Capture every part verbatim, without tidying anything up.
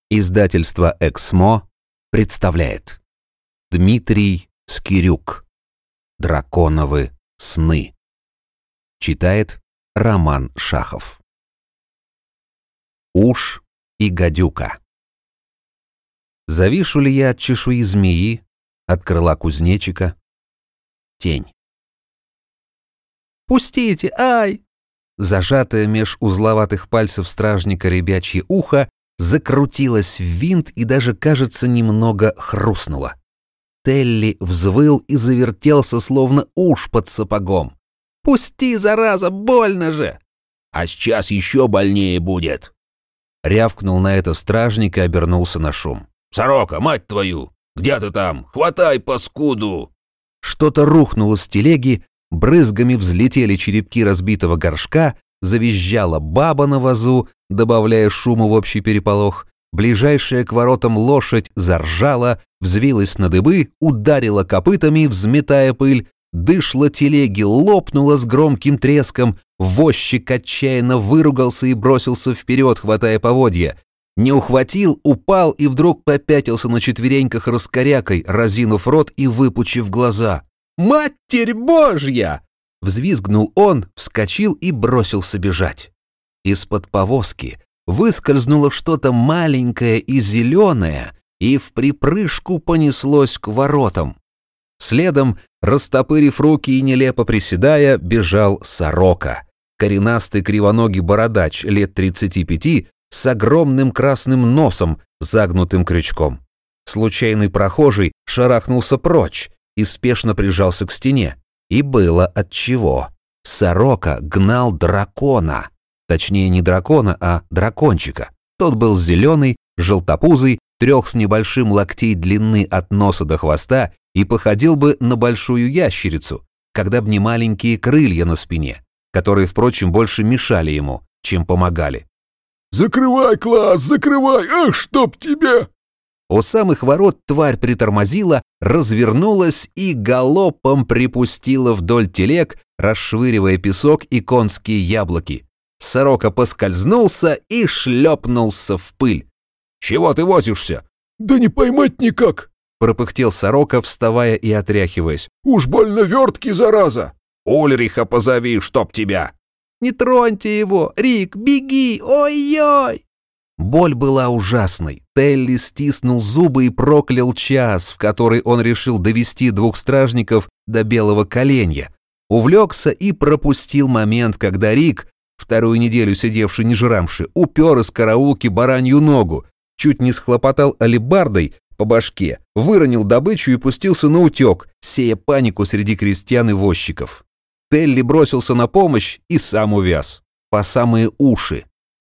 Издательство «Эксмо» представляет Дмитрий Скирюк. Драконовы сны. Читает Роман Шахов. Уж и гадюка. Завишу ли я от чешуи змеи, от крыла кузнечика? Тень. «Пустите, ай!» Зажатое меж узловатых пальцев стражника ребячье ухо закрутилось в винт и даже, кажется, немного хрустнуло. Телли взвыл и завертелся, словно уж под сапогом. «Пусти, зараза, больно же!» «А сейчас еще больнее будет!» Рявкнул на это стражник и обернулся на шум. «Сорока, мать твою! Где ты там? Хватай, паскуду!» Что-то рухнуло с телеги, брызгами взлетели черепки разбитого горшка, завизжала баба на вазу, добавляя шуму в общий переполох. Ближайшая к воротам лошадь заржала, взвилась на дыбы, ударила копытами, взметая пыль. Дышло телеги лопнуло с громким треском. Возчик отчаянно выругался и бросился вперед, хватая поводья. Не ухватил, упал и вдруг попятился на четвереньках раскорякой, разинув рот и выпучив глаза. «Матерь Божья!» Взвизгнул он, вскочил и бросился бежать. Из-под повозки выскользнуло что-то маленькое и зеленое и в припрыжку понеслось к воротам. Следом, растопырив руки и нелепо приседая, бежал Сорока. Коренастый кривоногий бородач лет тридцати пяти с огромным красным носом, загнутым крючком. Случайный прохожий шарахнулся прочь и спешно прижался к стене. И было отчего. Сорока гнал дракона. Точнее, не дракона, а дракончика. Тот был зеленый, желтопузый, трех с небольшим локтей длины от носа до хвоста и походил бы на большую ящерицу, когда б не маленькие крылья на спине, которые, впрочем, больше мешали ему, чем помогали. «Закрывай, класс, закрывай! Ах, чтоб тебя!» У самых ворот тварь притормозила, развернулась и галопом припустила вдоль телег, расшвыривая песок и конские яблоки. Сорока поскользнулся и шлепнулся в пыль. «Чего ты возишься?» «Да не поймать никак!» пропыхтел Сорока, вставая и отряхиваясь. «Уж больно верткий, зараза! Ульриха позови, чтоб тебя!» «Не троньте его! Рик, беги! Ой-ой!» Боль была ужасной. Телли стиснул зубы и проклял час, в который он решил довести двух стражников до белого коленя. Увлекся и пропустил момент, когда Рик, вторую неделю сидевший не жрамши, упер из караулки баранью ногу, чуть не схлопотал алебардой по башке, выронил добычу и пустился на утек, сея панику среди крестьян и возчиков. Телли бросился на помощь и сам увяз. По самые уши.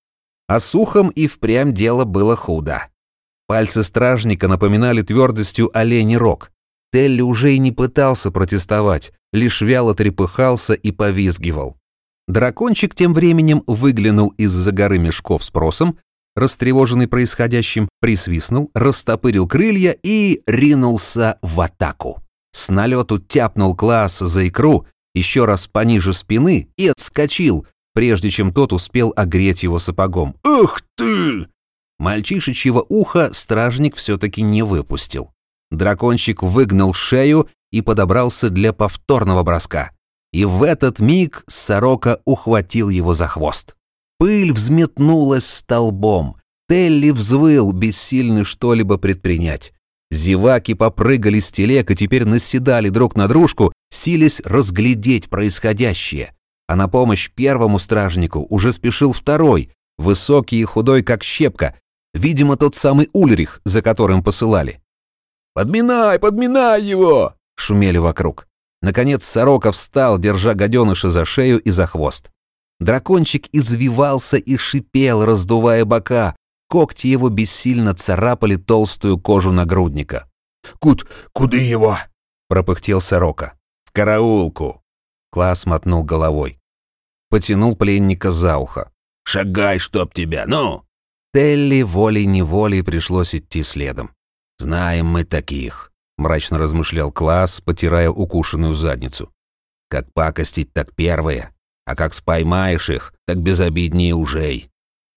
А с ухом и впрямь дело было худо. Пальцы стражника напоминали твердостью оленей рог. Телли уже и не пытался протестовать, лишь вяло трепыхался и повизгивал. Дракончик тем временем выглянул из-за горы мешков с просом, растревоженный происходящим, присвистнул, растопырил крылья и ринулся в атаку. С налету тяпнул класс за икру, еще раз пониже спины и отскочил, прежде чем тот успел огреть его сапогом. «Ах ты!» Мальчишечьего уха стражник все-таки не выпустил. Дракончик выгнал шею и подобрался для повторного броска. И в этот миг Сорока ухватил его за хвост. Пыль взметнулась столбом. Телли взвыл, бессильный что-либо предпринять. Зеваки попрыгали с телег и теперь наседали друг на дружку, силясь разглядеть происходящее. А на помощь первому стражнику уже спешил второй, высокий и худой, как щепка, видимо, тот самый Ульрих, за которым посылали. «Подминай, подминай его!» — шумели вокруг. Наконец Сорока встал, держа гаденыша за шею и за хвост. Дракончик извивался и шипел, раздувая бока. Когти его бессильно царапали толстую кожу нагрудника. «Куд, куды его?» — пропыхтел Сорока. «В караулку!» Класс мотнул головой. Потянул пленника за ухо. «Шагай, чтоб тебя, ну!» Телли волей-неволей пришлось идти следом. «Знаем мы таких», — мрачно размышлял Класс, потирая укушенную задницу. «Как пакостить, так первое, а как споймаешь их, так безобиднее ужей».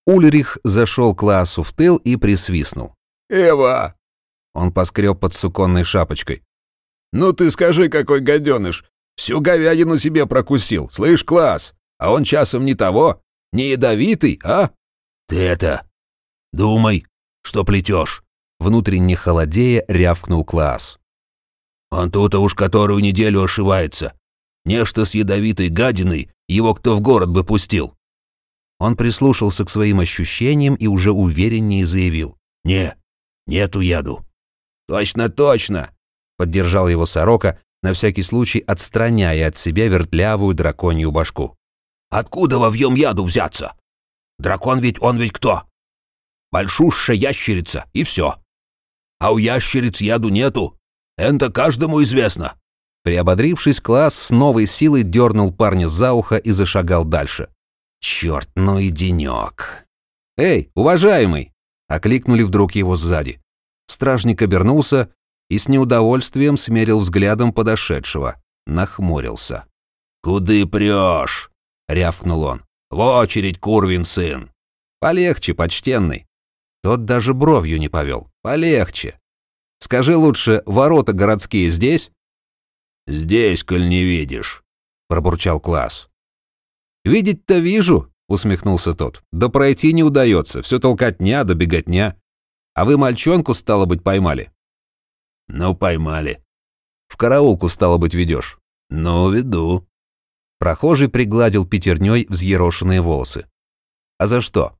Ульрих зашел классу в тыл и присвистнул. «Эва!» Он поскреб под суконной шапочкой. «Ну ты скажи, какой гаденыш! Всю говядину себе прокусил, слышь, класс! А он часом не того, не ядовитый, а?» «Ты это... думай, что плетешь!» Внутренне холодея рявкнул класс. «Он тут-то уж которую неделю ошивается. Нечто с ядовитой гадиной, его кто в город бы пустил». Он прислушался к своим ощущениям и уже увереннее заявил. «Не, нету яду». «Точно, точно!» — поддержал его сорока, на всякий случай отстраняя от себя вертлявую драконью башку. «Откуда во вьем яду взяться? Дракон ведь он ведь кто? Большущая ящерица, и все. А у ящериц яду нету. Это каждому известно». Приободрившись, класс с новой силой дернул парня за ухо и зашагал дальше. «Черт, ну и денек!» «Эй, уважаемый!» — окликнули вдруг его сзади. Стражник обернулся и с неудовольствием смерил взглядом подошедшего. Нахмурился. «Куды прешь?» — рявкнул он. «В очередь, курвин сын!» «Полегче, почтенный!» Тот даже бровью не повел. «Полегче! Скажи лучше, ворота городские здесь?» «Здесь, коль не видишь», — пробурчал класс. «Видеть-то вижу», — усмехнулся тот. «Да пройти не удается, все толкотня да беготня. А вы мальчонку, стало быть, поймали?» «Ну, поймали». «В караулку, стало быть, ведешь?» «Ну, веду». Прохожий пригладил пятерней взъерошенные волосы. «А за что?»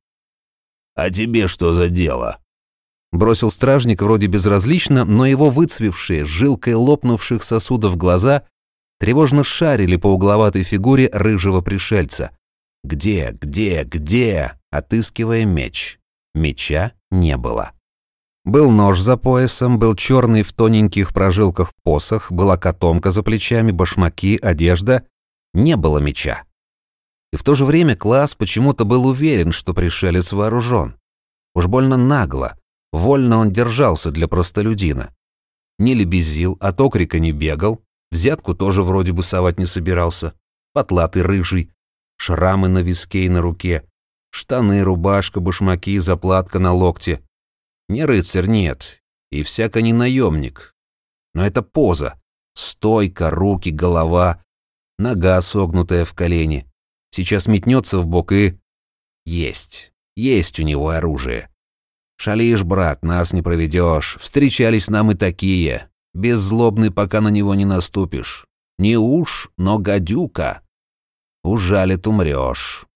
«А тебе что за дело?» Бросил стражник вроде безразлично, но его выцвевшие, жилкой лопнувших сосудов глаза тревожно шарили по угловатой фигуре рыжего пришельца. Где, где, где? Отыскивая меч. Меча не было. Был нож за поясом, был черный в тоненьких прожилках посох, была котомка за плечами, башмаки, одежда. Не было меча. И в то же время класс почему-то был уверен, что пришелец вооружен. Уж больно нагло, вольно он держался для простолюдина. Не лебезил, от окрика не бегал, взятку тоже вроде бы совать не собирался. Потлатый рыжий, шрамы на виске и на руке, штаны, рубашка, башмаки, заплатка на локте. Не рыцарь, нет, и всяко не наемник. Но это поза, стойка, руки, голова, нога согнутая в колени. Сейчас метнется в бок и... Есть, есть у него оружие. Шалишь, брат, нас не проведешь. Встречались нам и такие. Беззлобный, пока на него не наступишь. Не уж, но гадюка. Ужалит, умрешь.